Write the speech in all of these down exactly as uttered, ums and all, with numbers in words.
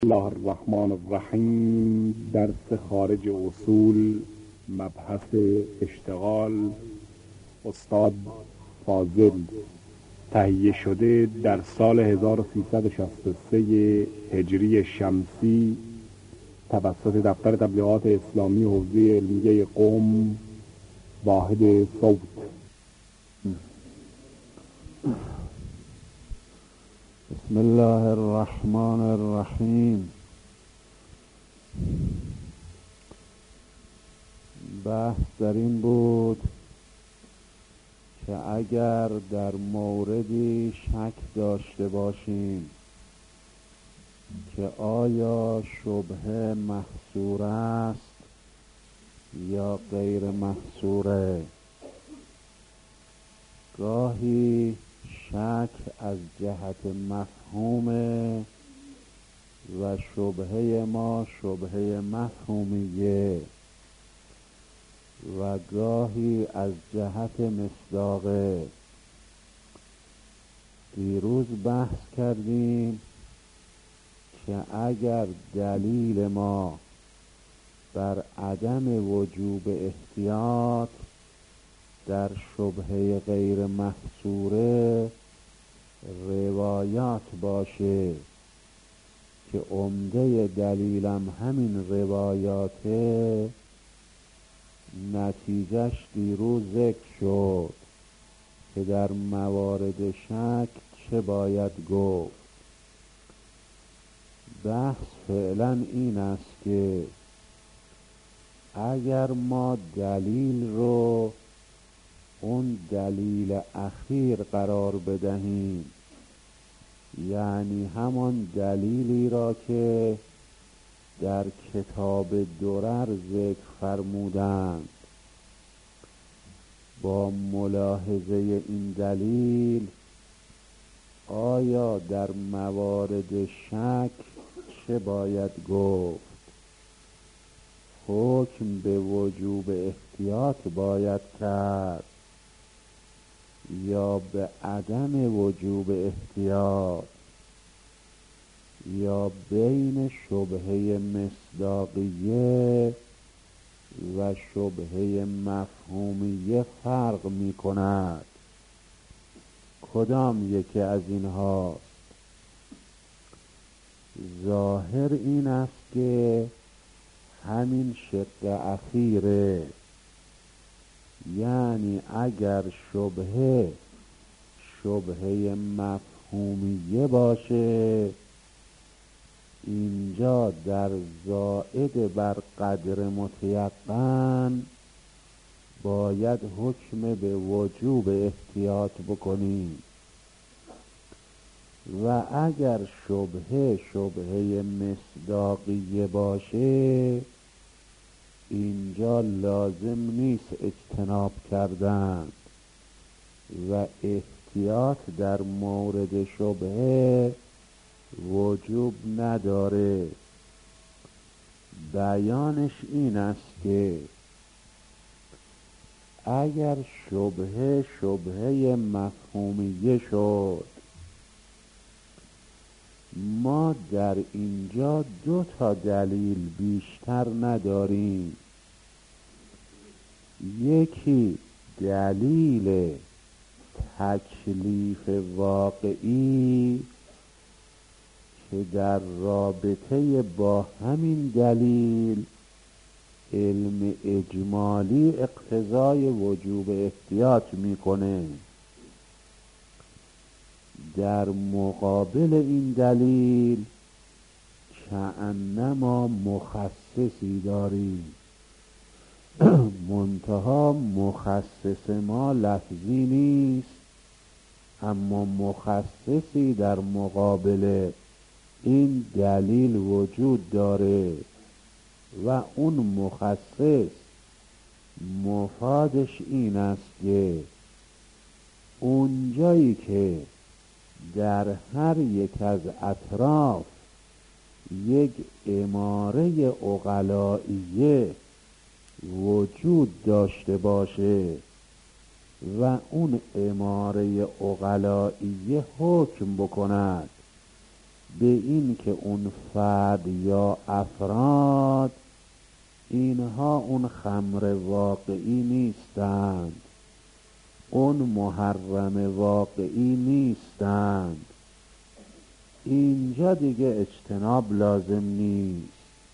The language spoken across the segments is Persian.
الله الرحمن الرحیم. درس خارج اصول، مبحث اشتغال، استاد فاضل. تهیه شده در سال هزار و سیصد و شصت و سه هجری شمسی توسط دفتر تبلیغات اسلامی حوزه علمیه قم، واحد صوت. بسم الله الرحمن الرحیم. بحث در این بود که اگر در موردی شک داشته باشیم که آیا شبهه محصور است یا غیر محصوره، گاهی شک از جهت مفهومه و شبهه ما شبهه مفهومیه و گاهی از جهت مصداقه. دیروز بحث کردیم که اگر دلیل ما بر عدم وجوب احتیاط در شبهه غیر محصوره روایات باشه که عمده دلیلم همین روایاته، نتیجهش دیروز ذکر شد که در موارد شک چه باید گفت. بحث فعلا این است که اگر ما دلیل رو اون دلیل اخیر قرار بدهیم، یعنی همان دلیلی را که در کتاب درر ذکر فرمودند، با ملاحظه این دلیل آیا در موارد شک چه باید گفت؟ حکم به وجوب احتیاط باید کرد یا به عدم وجوب احتیاط، یا بین شبهه مصداقیه و شبهه مفهومیه فرق می کند؟ کدام یکی از اینها؟ ظاهر این است که همین شق اخیره، یعنی اگر شبهه شبهه مفهومیه باشه، اینجا در زائد بر قدر متیقن باید حکم به وجوب احتیاط بکنیم و اگر شبهه شبهه مصداقیه باشه، اینجا لازم نیست اجتناب کردن و احتیاط در مورد شبهه وجوب نداره. بیانش این است که اگر شبهه شبهه مفهومیه شد، ما در اینجا دو تا دلیل بیشتر نداریم. یکی دلیل تکلیف واقعی که در رابطه با همین دلیل علم اجمالی اقتضای وجوب احتیاط میکنه. در مقابل این دلیل کأنما مخصصی داریم، منتها مخصص ما لفظی نیست، اما مخصصی در مقابل این دلیل وجود داره و اون مخصص مفادش این است که اونجایی که در هر یک از اطراف یک اماره عقلائیه وجود داشته باشه و اون اماره عقلائیه حکم بکند به این که اون فرد یا افراد اینها اون خمر واقعی نیستند، اون محرم واقعی نیستند، اینجا دیگه اجتناب لازم نیست.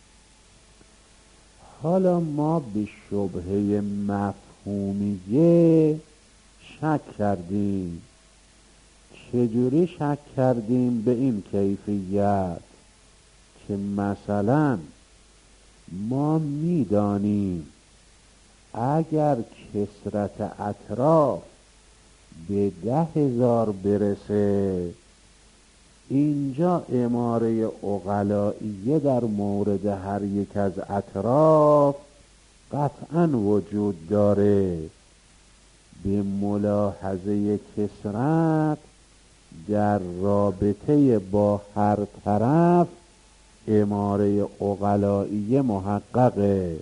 حالا ما به شبهه مفهومیه شک کردیم. چجوری شک کردیم؟ به این کیفیت که مثلا ما میدانیم اگر کثرت اطراف به ده هزار برسه، اینجا اماره عقلائیه در مورد هر یک از اطراف قطعا وجود داره. به ملاحظه کثرت در رابطه با هر طرف اماره عقلائیه محققه.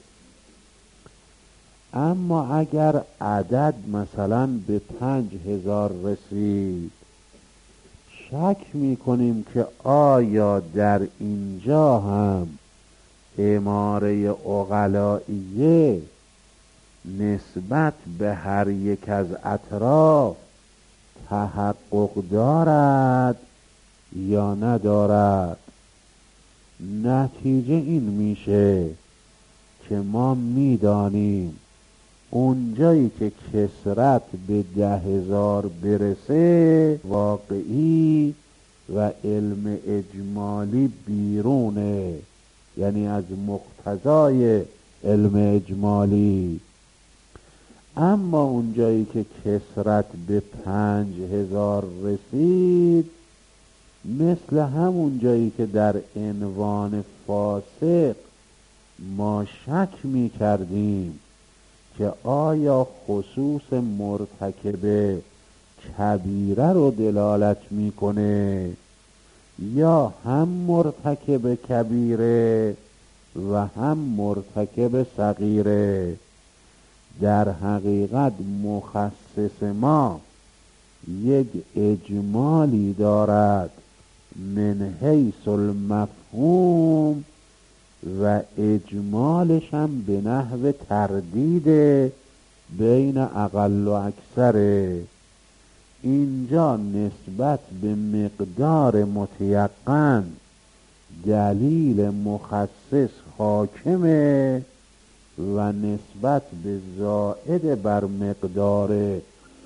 اما اگر عدد مثلا به پنج هزار رسید، شک میکنیم که آیا در اینجا هم اماره عقلائیه نسبت به هر یک از اطراف تحقق دارد یا ندارد. نتیجه این میشه که ما میدانیم اونجایی که کثرت به ده هزار برسه واقعی و علم اجمالی بیرونه، یعنی از مقتضای علم اجمالی. اما اونجایی که کثرت به پنج هزار رسید، مثل همون جایی که در عنوان فاسق ما شک می کردیم که آیا خصوص مرتکب کبیره رو دلالت میکنه یا هم مرتکب کبیره و هم مرتکب صغیره. در حقیقت مخصص ما یک اجمالی دارد من حیث المفهوم و اجمالش هم به نحو تردید بین اقل و اکثره. اینجا نسبت به مقدار متیقن دلیل مخصص حاکمه و نسبت به زائد بر مقدار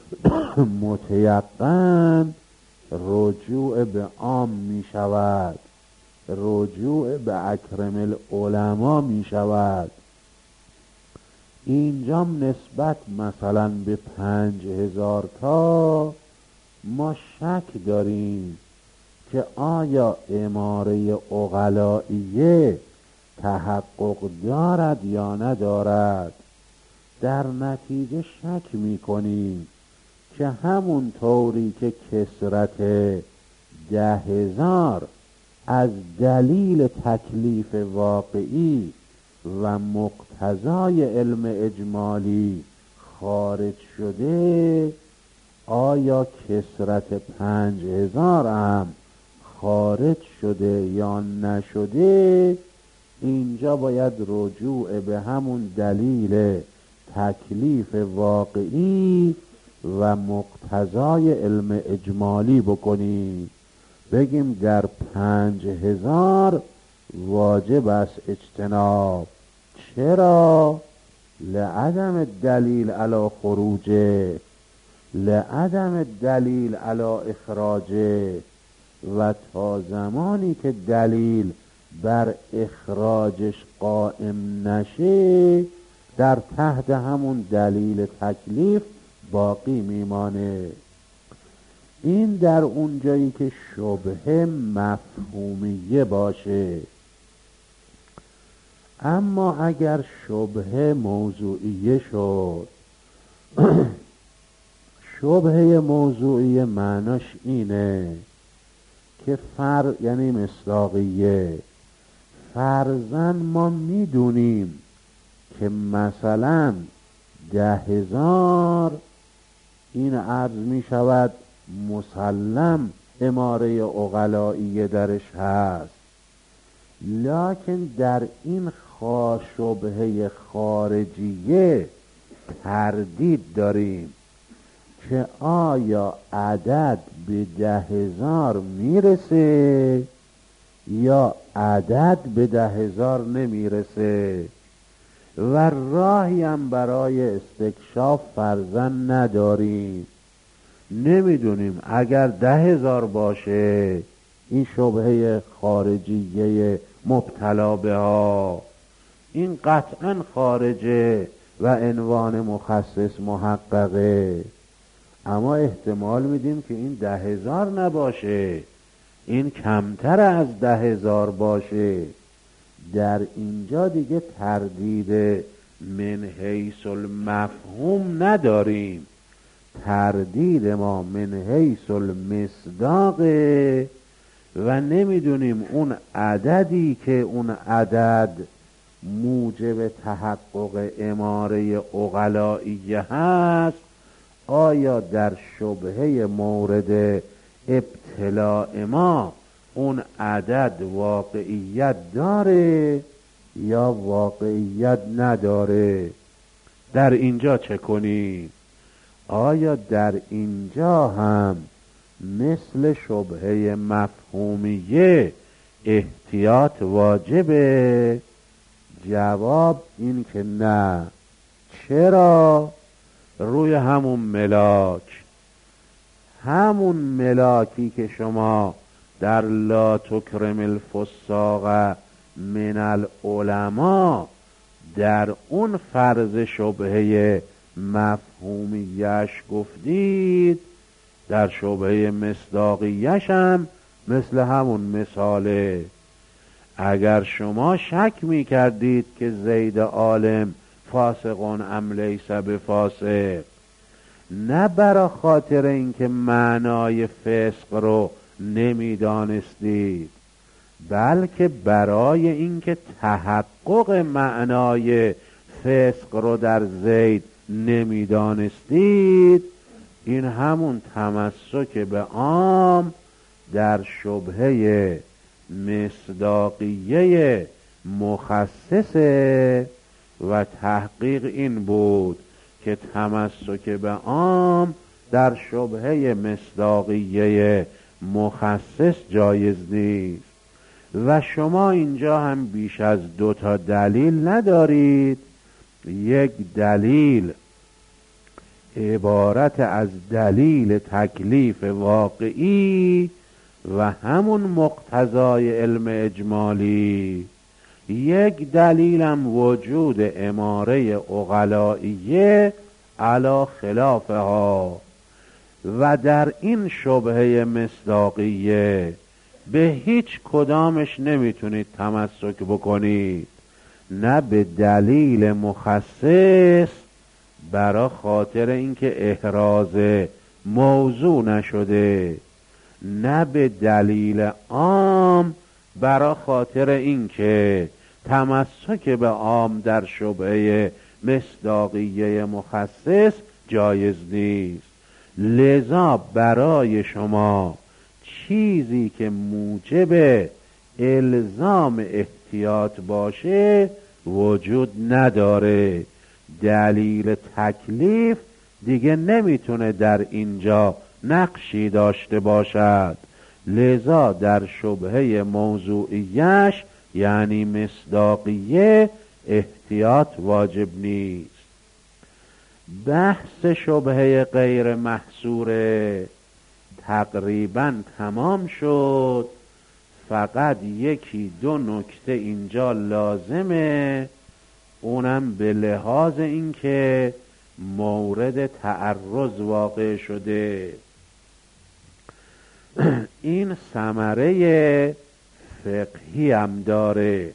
متیقن رجوع به عام می شود، رجوع به اکرم العلماء می شود. اینجا نسبت مثلا به پنج هزار تا ما شک داریم که آیا اماره عقلائیه تحقق دارد یا ندارد. در نتیجه شک می کنیم که همون طوری که کثرت ده هزار از دلیل تکلیف واقعی و مقتضای علم اجمالی خارج شده، آیا کثرت پنج هزار هم خارج شده یا نشده. اینجا باید رجوع به همون دلیل تکلیف واقعی و مقتضای علم اجمالی بکنیم. بگیم در پنج هزار واجب است اجتناب. چرا؟ لعدم دلیل علی خروجه، لعدم دلیل علی اخراجه، و تا زمانی که دلیل بر اخراجش قائم نشه در تحت همون دلیل تکلیف باقی میمانه. این در اون جایی که شبهه مفهومیه باشه. اما اگر شبهه موضوعیه شد، شبهه موضوعیه معناش اینه که فر یعنی مصداقیه. فرضاً ما میدونیم که مثلا ده هزار این عرض می شود مسلم اماره عقلائیه درش هست، لکن در این شبهه خارجیه تردید داریم که آیا عدد به ده هزار میرسه یا عدد به ده هزار نمیرسه و راهی هم برای استکشاف فرضاً نداریم. نمیدونیم اگر ده هزار باشه این شبهه خارجیه مبتلا به ها، این قطعاً خارجه و عنوان مخصص محققه، اما احتمال میدیم که این ده هزار نباشه، این کمتر از ده هزار باشه. در اینجا دیگه تردید من حیث المفهوم نداریم، تردید ما من حیث المصداقه و نمیدونیم اون عددی که اون عدد موجب تحقق اماره عقلائیه هست آیا در شبهه مورد ابتلاء ما اون عدد واقعیت داره یا واقعیت نداره. در اینجا چه کنیم؟ آیا در اینجا هم مثل شبهه مفهومیه احتیاط واجبه؟ جواب این که نه. چرا؟ روی همون ملاک، همون ملاکی که شما در لا تکرم الفساق من العلماء در اون فرض شبهه مفهومیش گفتید، در شبهه مصداقیش هم مثل همون مثاله. اگر شما شک می کردید که زید عالم فاسقون ام لیس بفاسق، نه برا خاطر اینکه معنای فسق رو نمیدانستید، بلکه برای اینکه تحقق معنای فسق رو در زید نمیدانستید، این همون تمسک به عام در شبهه مصداقیه مخصصه و تحقیق این بود که تمسک به عام در شبهه مصداقیه مخصص جایز نیست. و شما اینجا هم بیش از دو تا دلیل ندارید. یک دلیل عبارت از دلیل تکلیف واقعی و همون مقتضای علم اجمالی، یک دلیلم وجود اماره عقلائیه علی خلافها. و در این شبهه مصداقیه به هیچ کدامش نمیتونید تمسک بکنید، نه به دلیل مخصص برا خاطر اینکه احراز موضوع نشده، نه به دلیل عام برا خاطر اینکه تمسک به عام در شبهه مصداقیه مخصص جایز نیست. لذا برای شما چیزی که موجب الزام احتیاط باشه وجود نداره. دلیل تکلیف دیگه نمیتونه در اینجا نقشی داشته باشد. لذا در شبهه موضوعیش یعنی مصداقیه احتیاط واجب نیست. بحث شبهه غیر محصوره تقریبا تمام شد. فقط یکی دو نکته اینجا لازمه، اونم به لحاظ اینکه مورد تعرض واقع شده. این ثمره فقهی هم داره.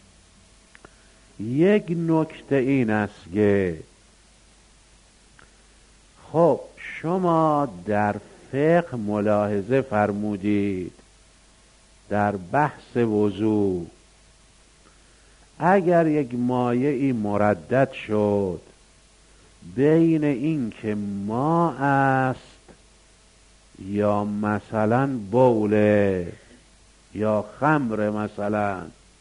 یک نکته این است که خب شما در فقه ملاحظه فرمودید در بحث وضو اگر یک مایعی مردد شد بین این که ما است یا مثلا بوله یا خمر مثلا،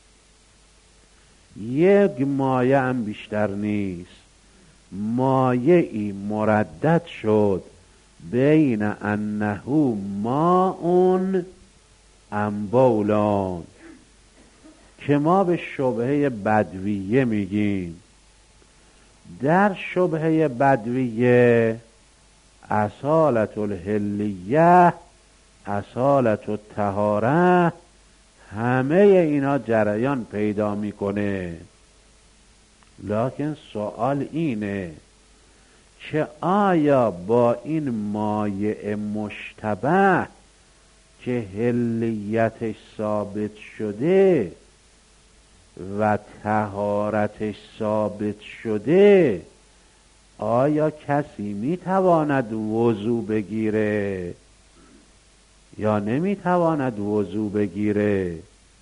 یک مایه هم بیشتر نیست، مایه ای مردد شد بین انه ماء ام بولان، که ما به شبهه بدویه میگیم. در شبهه بدویه اصالت الحلیه، اصالت الطهاره، همه اینا جریان پیدا میکنه. لکن سوال اینه که آیا با این مایع مشتبه که حلیتش ثابت شده و طهارتش ثابت شده، آیا کسی میتواند وضو بگیره یا نمیتواند وضو بگیره؟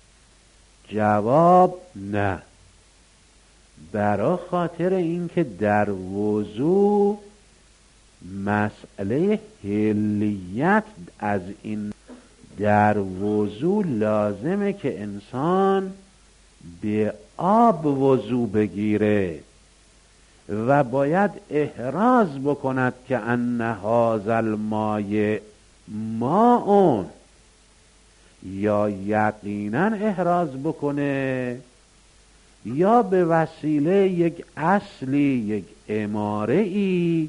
جواب نه. برای خاطر اینکه در وضو مسئله حلیت از این، در وضو لازمه که انسان به آب وضو بگیره و باید احراز بکند که ان هذا الماء ماء، یا یقینا احراز بکنه یا به وسیله یک اصلی، یک اماره ای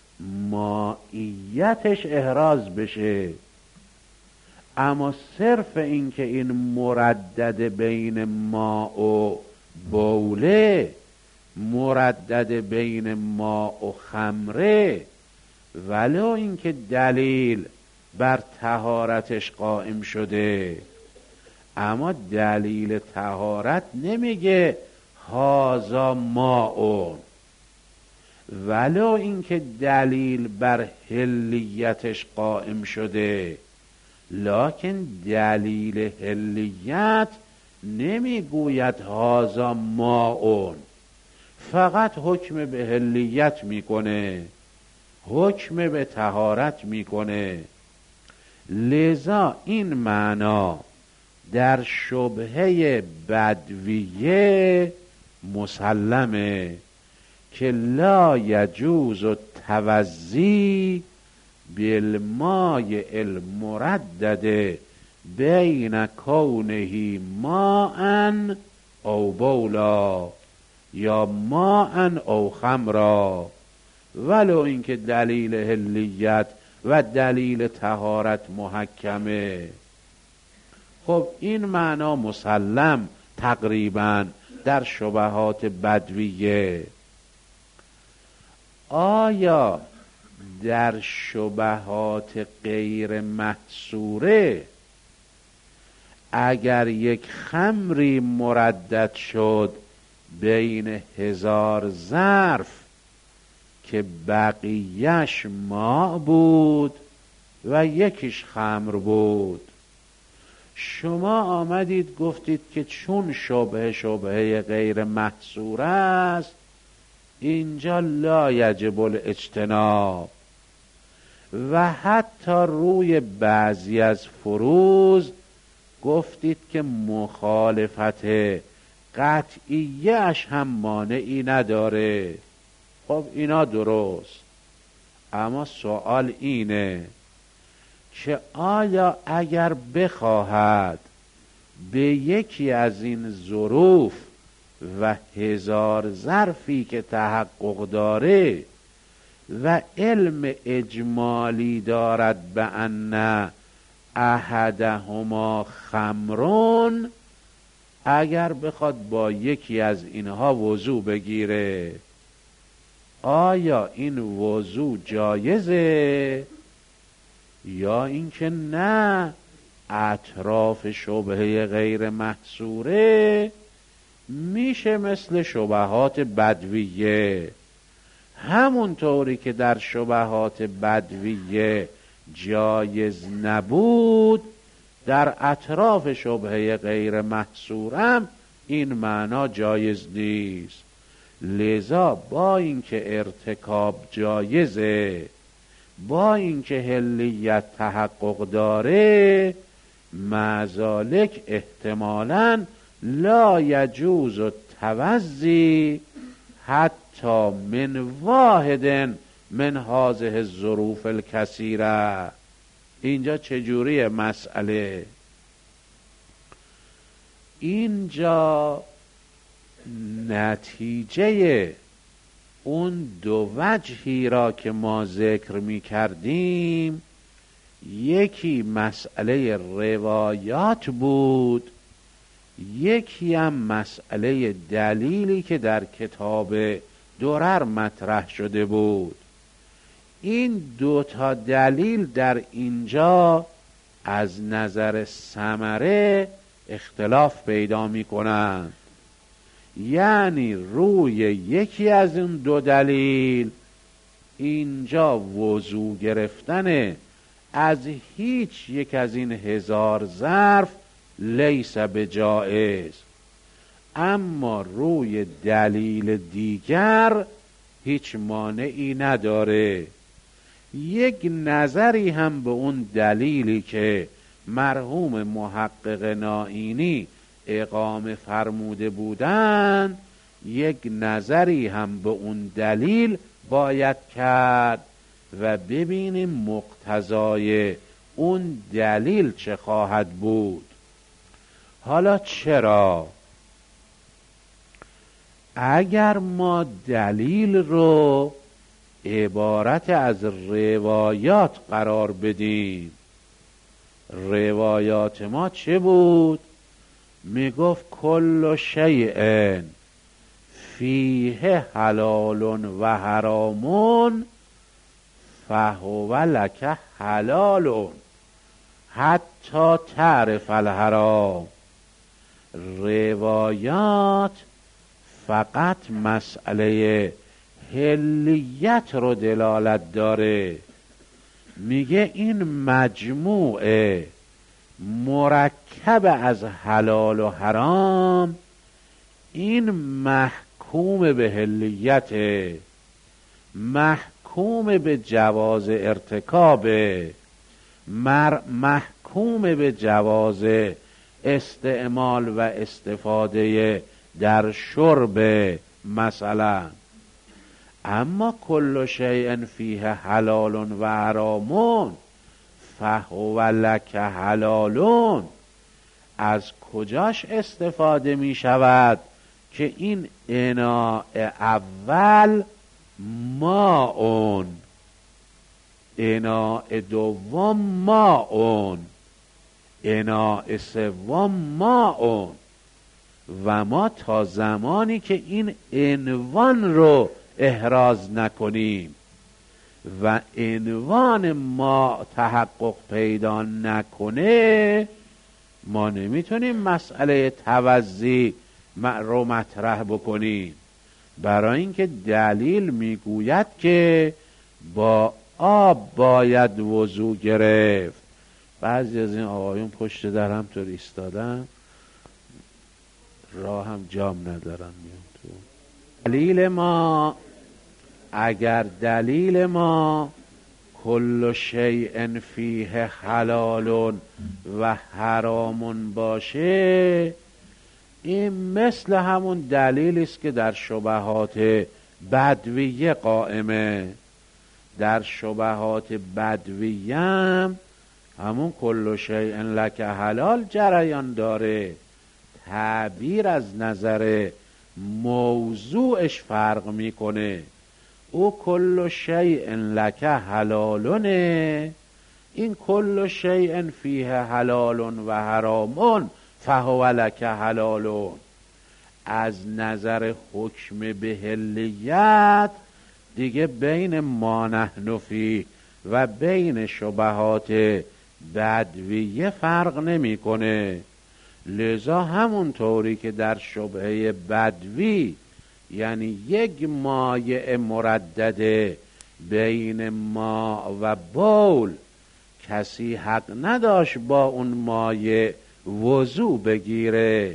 مائیتش احراز بشه. اما صرف این که این مردد بین ماء و بوله، مردد بین ماء و خمره، ولو اینکه دلیل بر طهارتش قائم شده، اما دلیل طهارت نمیگه هازا ماء، ولو اینکه دلیل بر حلیتش قائم شده، لکن دلیل حلیت نمیگوید هازا ماء، فقط حکم به حلیت میکنه، حکم به طهارت میکنه. لذا این معنا در شبهه بدویه مسلمه که لا یجوز التوضی بالماء المردد بین کونه ماء او بولا یا ماء او خمرا، ولو اینکه دلیل حلیت و دلیل طهارت محکمه. خب این معنا مسلم تقریبا در شبهات بدویه. آیا در شبهات غیر محصوره اگر یک خمری مردد شد بین هزار ظرف که بقیهش ماء بود و یکیش خمر بود، شما آمدید گفتید که چون شبهه شبهه غیر محصور است، اینجا لا یجب الاجتناب، و حتی روی بعضی از فروض گفتید که مخالفت قطعیه اش هم مانعی نداره. خب اینا درست، اما سوال اینه که آیا اگر بخواهد به یکی از این ظروف و هزار ظرفی که تحقق داره و علم اجمالی دارد به ان احدهما خمرون، اگر بخواد با یکی از اینها وضو بگیره، آیا این وضو جایزه یا اینکه نه اطراف شبهه غیر محصوره میشه مثل شبهات بدویه، همون طوری که در شبهات بدویه جایز نبود در اطراف شبهه غیر محصورم این معنا جایز نیست. لذا با اینکه ارتکاب جایزه با اینکه حلیت تحقق داره، مع احتمالاً لا یجوز التوضی حتی من واحد من هذه الظروف الکثیره. اینجا چجوریه مسئله؟ اینجا نتیجه اون دو وجهی را که ما ذکر می کردیم، یکی مسئله روایات بود، یکی هم مسئله دلیلی که در کتاب درر مطرح شده بود. این دو تا دلیل در اینجا از نظر ثمره اختلاف پیدا می کنند. یعنی روی یکی از این دو دلیل اینجا وضو گرفتن از هیچ یک از این هزار ظرف لیس بجائز، اما روی دلیل دیگر هیچ مانعی نداره. یک نظری هم به اون دلیلی که مرحوم محقق نائینی اقامه فرموده بودند، یک نظری هم به اون دلیل باید کرد و ببینیم مقتضای اون دلیل چه خواهد بود. حالا چرا؟ اگر ما دلیل رو عبارت از روایات قرار بدیم، روایات ما چه بود؟ می گفت کل شیء فیه حلال و حرام فهو لک حلال حتی تعرف الحرام. روایات فقط مسئله حلیت رو دلالت داره. میگه این مجموعه مرکب از حلال و حرام این محکوم به حلیت، محکوم به جواز ارتکاب، محکوم به جواز استعمال و استفاده در شرب مثلا. اما کل شیء فیه حلال و حرام فهو لک حلال، از کجاش استفاده می شود که این اناء اول ماء، اناء دوم ماء، اناء سوم ماء، و ما تا زمانی که این عنوان رو احراز نکنیم و عنوان ما تحقق پیدا نکنه، ما نمیتونیم مسئله توضی رو مطرح بکنیم. برای اینکه دلیل میگوید که با آب باید وضو گرفت. بعضی از این آقایون پشت در هم طور ایستادن، راه هم جام ندارن میان تو. دلیل ما، اگر دلیل ما کل شیء فیه حلال و حرام باشه، این مثل همون دلیلی است که در شبهات بدویه قائمه. در شبهات بدویه هم همون کل شیء لک حلال جریان داره. تعبیر از نظر موضوعش فرق میکنه. او کل شیء لک حلالونه، این کل شیء فیه حلال و حرام فهو لک حلال. از نظر حکم به حلیت دیگه بین ما نحن فی و بین شبهات بدویه فرق نمیکنه. لذا همون طوری که در شبهه بدوی، یعنی یک مایع مردده بین ما و بول، کسی حق نداشت با اون مایع وضو بگیره،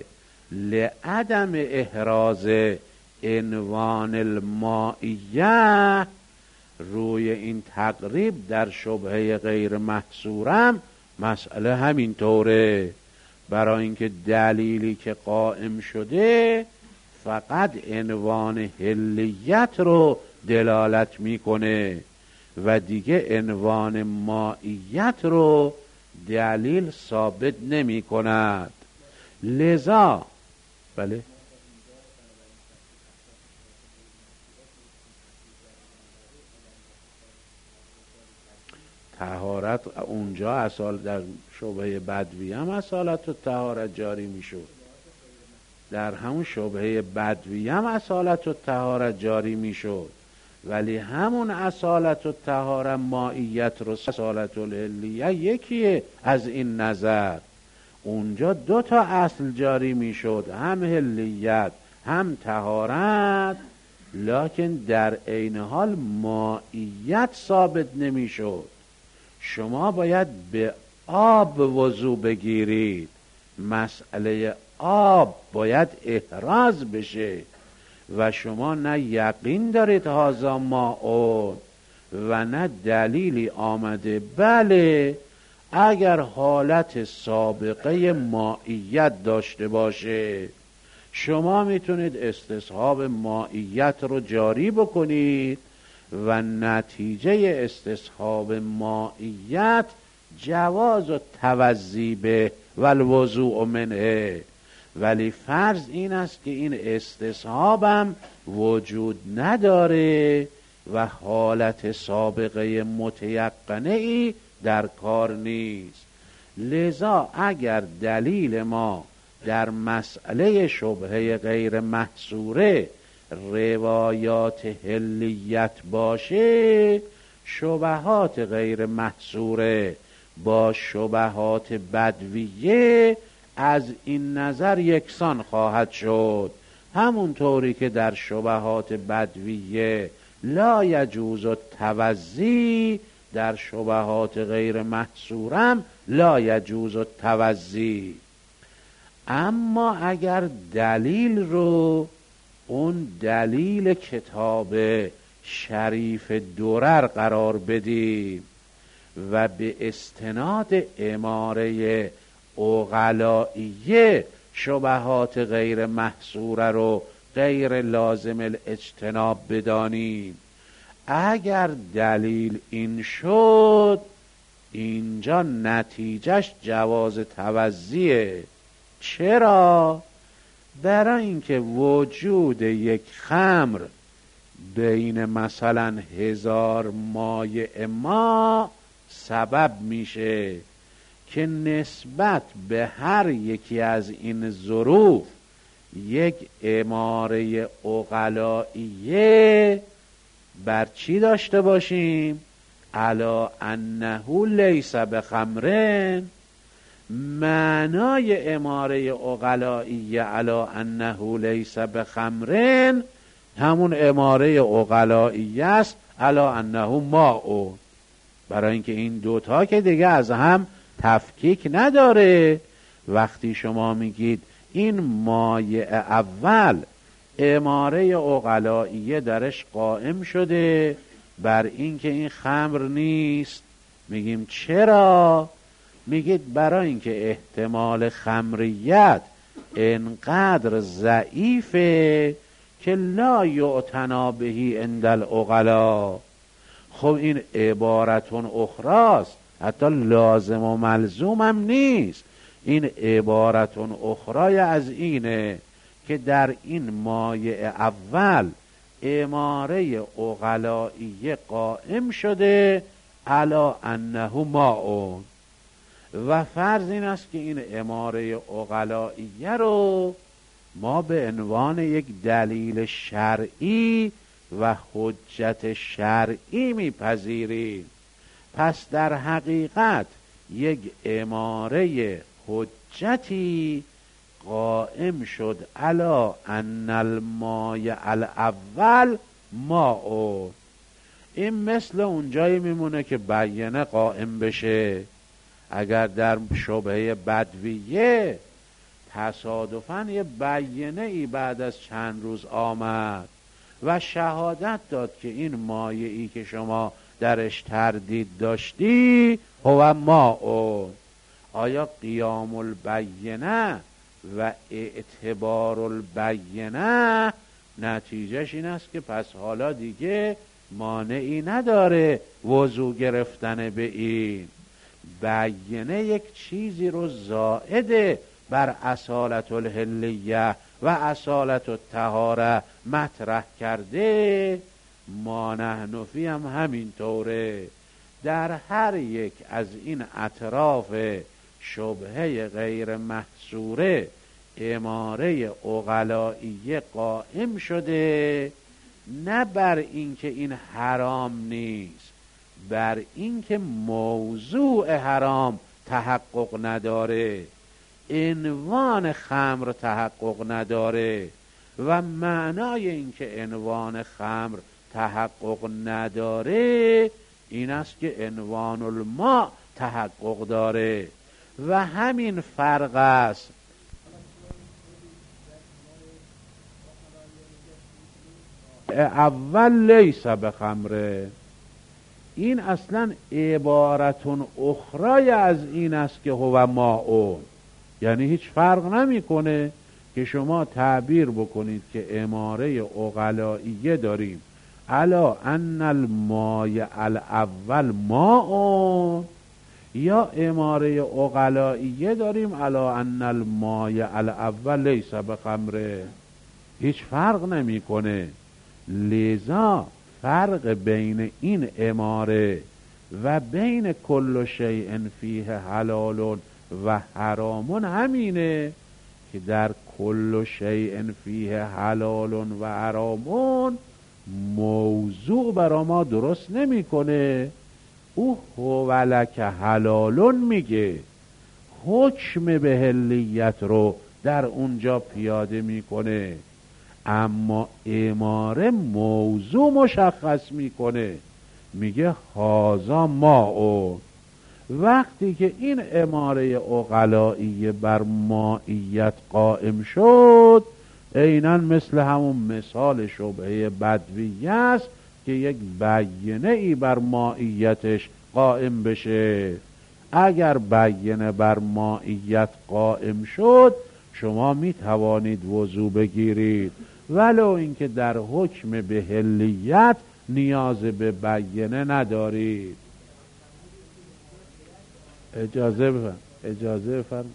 لعدم احراز عنوان المائیه روی این تقریب در شبهه غیر محصورم مسئله همینطوره، برای اینکه دلیلی که قائم شده فقط عنوان حلیت رو دلالت میکنه و دیگه عنوان مائیت رو دلیل ثابت نمی کند. لذا بله طهارت اونجا اصال در شبهه بدوی هم اصالت و طهارت جاری میشد، در همون شبهه بدوی هم اصالت و طهارت جاری میشد، ولی همون اصالت و طهارت مائیت رو اصالت الحلیه یکیه. از این نظر اونجا دو تا اصل جاری میشد، هم حلیت هم طهارت، لکن در عین حال مائیت ثابت نمیشد. شما باید به آب وضو بگیرید، مسئله آب باید احراز بشه و شما نه یقین دارید هذا ماء و نه دلیلی آمده. بله اگر حالت سابقه مائیت داشته باشه شما میتونید استصحاب مائیت رو جاری بکنید و نتیجه استصحاب مائیت جواز و توضی به و الوضوء منه. ولی فرض این است که این استصحابم وجود نداره و حالت سابقه متیقنه ای در کار نیست. لذا اگر دلیل ما در مسئله شبهه غیر محصوره روایات حلیت باشه، شبهات غیر محصوره با شبهات بدویه از این نظر یکسان خواهد شد. همونطوری که در شبهات بدویه لا یجوز التوضی، در شبهات غیر محصورم لا یجوز التوضی. اما اگر دلیل رو اون دلیل کتاب شریف درر قرار بدیم و به استناد اماره عقلائیه شبهات غیر محصوره رو غیر لازم الاجتناب بدانیم، اگر دلیل این شد اینجا نتیجهش جواز توضیه. چرا؟ برای اینکه وجود یک خمر بین مثلا هزار مایع ما سبب میشه که نسبت به هر یکی از این ظروف یک اماره عقلائیه بر چی داشته باشیم؟ علی انه لیس بخمرن. معنای اماره عقلائیه علی انه لیس بخمرن همون اماره عقلائیه است علی انه ماء، برای اینکه این دوتا که دیگه از هم تفکیک نداره. وقتی شما میگید این مایع اول اماره عقلائیه درش قائم شده بر اینکه این خمر نیست، میگیم چرا؟ میگید برای اینکه احتمال خمریت انقدر ضعیفه که لا یعتنا بهی عند العقلا. خب این عبارتون اخراست، حتی لازم و ملزوم هم نیست. این عبارتون اخرای از اینه که در این مایع اول اماره عقلائیه قائم شده علی انه ماء، و فرض این است که این اماره عقلائیه رو ما به عنوان یک دلیل شرعی و حجت شرعی میپذیریم. پس در حقیقت یک اماره حجتی قائم شد علی ان المایع الاول ماء. این مثل اونجایی میمونه که بیانه قائم بشه. اگر در شبهه بدویه تصادفاً یه بیانه ای بعد از چند روز آمد و شهادت داد که این مایعی که شما درش تردید داشتی هو ماء. آیا قیام البینه و اعتبار البینه نتیجهش این است که پس حالا دیگه مانعی نداره وضو گرفتن به این؟ بینه یک چیزی رو زائده بر اصالت الحلیه و اصالت الطهاره مطرح کرده. ما نحن فی هم همینطوره. در هر یک از این اطراف شبهه غیر محصوره اماره عقلائیه قائم شده، نه بر اینکه این حرام نیست، بر اینکه موضوع حرام تحقق نداره، عنوان خمر تحقق نداره. و معنای اینکه عنوان خمر تحقق نداره این است که عنوان الماء تحقق داره. و همین فرق است. اول لیس بخمره، این اصلا عبارتون اخرای از این است که هو ماء، یعنی هیچ فرق نمیکنه که شما تعبیر بکنید که اماره عقلائیه داریم الا ان الماء الاول ماء، یا اماره عقلائیه داریم الا ان الماء الاول لیس بخمره، هیچ فرق نمیکنه. لذا فرق بین این اماره و بین کل شیء فیه حلال و حرام همینه که در کل شیء فیه حلال و حرام موضوع برا ما درست نمیکنه. او هو لک حلال میگه، حکم به حلیت رو در اونجا پیاده میکنه، اما اماره موضوع مشخص میکنه، میگه هازا ماء. وقتی که این اماره عقلائیه بر مائیت قائم شد، عیناً مثل همون مثال شبهه بدویه است که یک بینه ای بر مائیتش قائم بشه. اگر بینه بر مائیت قائم شد شما می توانید وضو بگیرید، ولو اینکه در حکم به حلیت نیاز به بینه ندارید. اجازه بفرم اجازه بفرم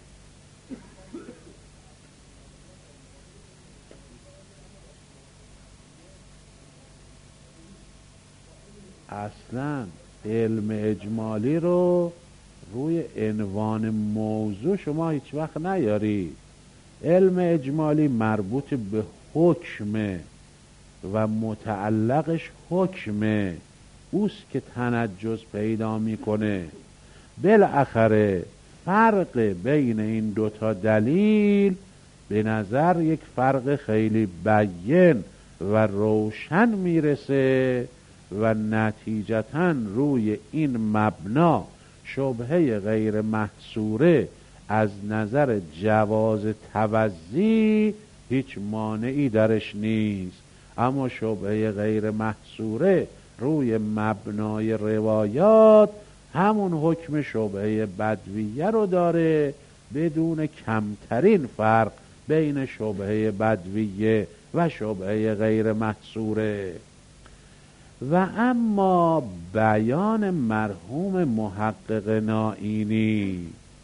اصلا علم اجمالی رو روی عنوان موضوع شما هیچ وقت نیارید. علم اجمالی مربوط به حکمه و متعلقش حکمه، اوست که تنجز پیدا میکنه. بالاخره فرق بین این دوتا دلیل به نظر یک فرق خیلی بیان و روشن میرسه و نتیجتاً روی این مبنا شبهه غیر محصوره از نظر جواز توزی هیچ مانعی درش نیست، اما شبهه غیر محصوره روی مبنای روایات همون حکم شبهه بدویه رو داره بدون کمترین فرق بین شبهه بدویه و شبهه غیر محصوره. و اما بیان مرحوم محقق نائینی،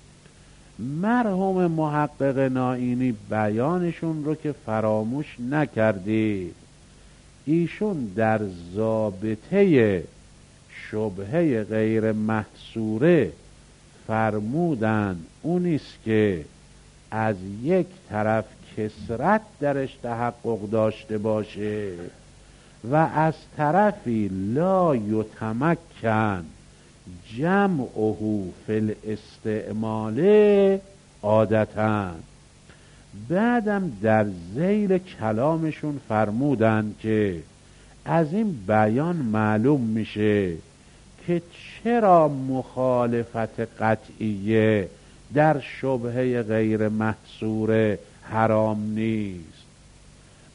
مرحوم محقق نائینی بیانشون رو که فراموش نکردی، ایشون در ضابطه شبهه غیر محصوره فرمودن اونیست که از یک طرف کثرت درش تحقق داشته باشه و از طرفی لا یتمکن جمعه فی الاستعمال عادتاً. بعدم در ذیل کلامشون فرمودن که از این بیان معلوم میشه که چرا مخالفت قطعیه در شبهه غیر محصور حرام نیست.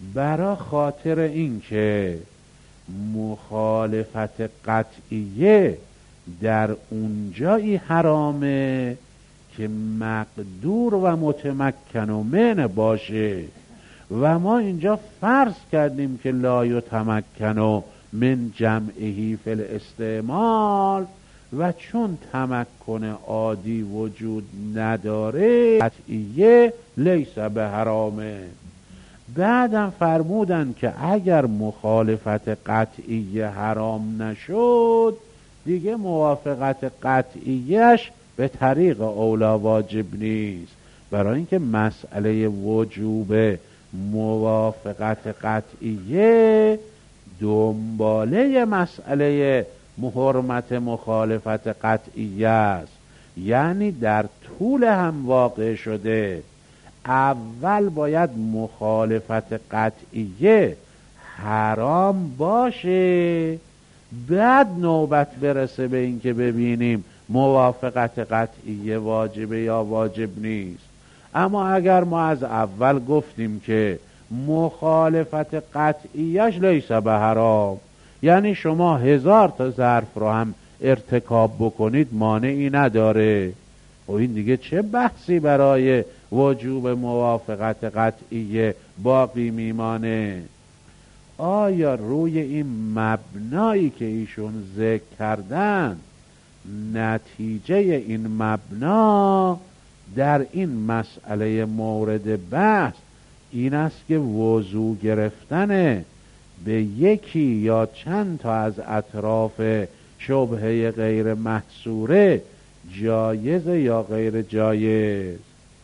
برا خاطر این که مخالفت قطعیه در اونجایی حرامه که مقدور و متمکن و من باشه و ما اینجا فرض کردیم که لا یتمکن و من جمعهی فی الاستعمال و چون تمکن عادی وجود نداره قطعیه لیس به حرامه. بعدم فرمودن که اگر مخالفت قطعیه حرام نشد دیگه موافقت قطعیش به طریق اولا واجب نیست، برای اینکه مسئله وجوب موافقت قطعیه دنباله مسئله حرمت مخالفت قطعیه است، یعنی در طول هم واقع شده. اول باید مخالفت قطعیه حرام باشه، بعد نوبت برسه به این که ببینیم موافقت قطعیه واجبه یا واجب نیست. اما اگر ما از اول گفتیم که مخالفت قطعیش لیس به حرام، یعنی شما هزار تا ظرف رو هم ارتکاب بکنید مانعی نداره، و این دیگه چه بحثی برای وجوب موافقت قطعیه باقی میمانه؟ آیا روی این مبنایی که ایشون ذکر کردن نتیجه این مبنا در این مسئله مورد بحث این است که وضو گرفتن به یکی یا چند تا از اطراف شبهه غیر محصوره جایز یا غیر جایز؟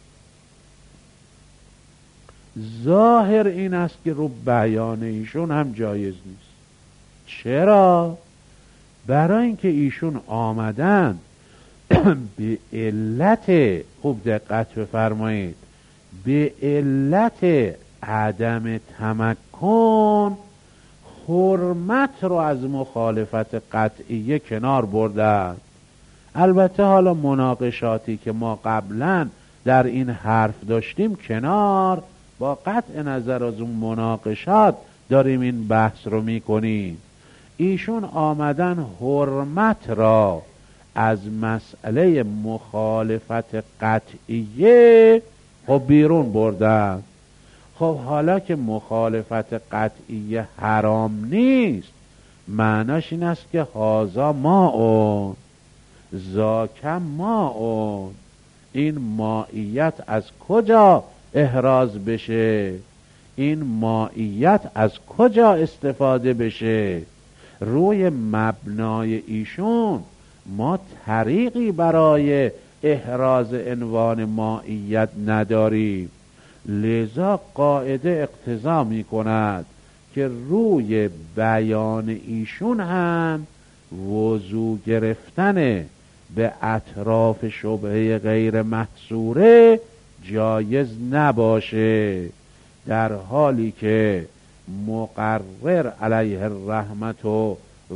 ظاهر این است که رو بیان ایشون هم جایز نیست. چرا؟ برای اینکه ایشون آمدن به علت، خوب دقت بفرمایید، به علت عدم تمکن حرمت رو از مخالفت قطعیه کنار بردن. البته حالا مناقشاتی که ما قبلا در این حرف داشتیم کنار، با قطع نظر از اون مناقشات داریم این بحث رو میکنیم. ایشون آمدن حرمت را از مسئله مخالفت قطعیه خب بیرون بردن. خب حالا که مخالفت قطعیه حرام نیست، معناش این است که هازا ماء ذاک ماء، این مائیت از کجا احراز بشه؟ این مائیت از کجا استفاده بشه؟ روی مبنای ایشون ما طریقی برای احراز عنوان مائیت نداریم، لذا قاعده اقتضا می کند که روی بیان ایشون هم وضو گرفتن به اطراف شبهه غیر محصوره جایز نباشه، در حالی که مقرر علیه الرحمت و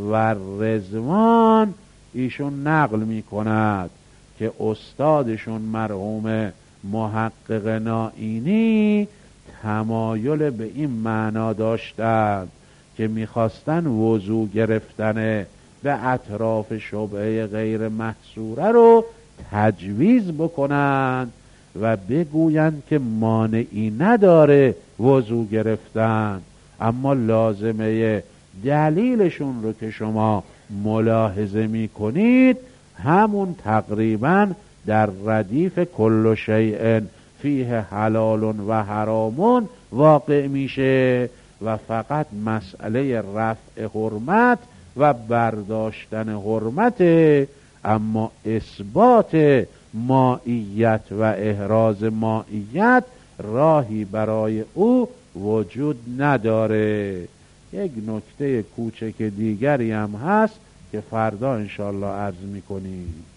رضوان ایشون نقل می کند که استادشون مرحوم محقق نائینی تمایل به این معنا داشتند که میخواستن وضو گرفتن به اطراف شبهه غیر محصوره رو تجویز بکنن و بگویند که مانعی نداره وضو گرفتن، اما لازمه دلیلشون رو که شما ملاحظه میکنید همون تقریبا در ردیف کل شیء فیه حلال و حرام واقع میشه و فقط مسئله رفع حرمت و برداشتن حرمت، اما اثبات مائیت و احراز مائیت راهی برای او وجود نداره. یک نکته کوچک دیگری هم هست که فردا انشاءالله عرض میکنیم.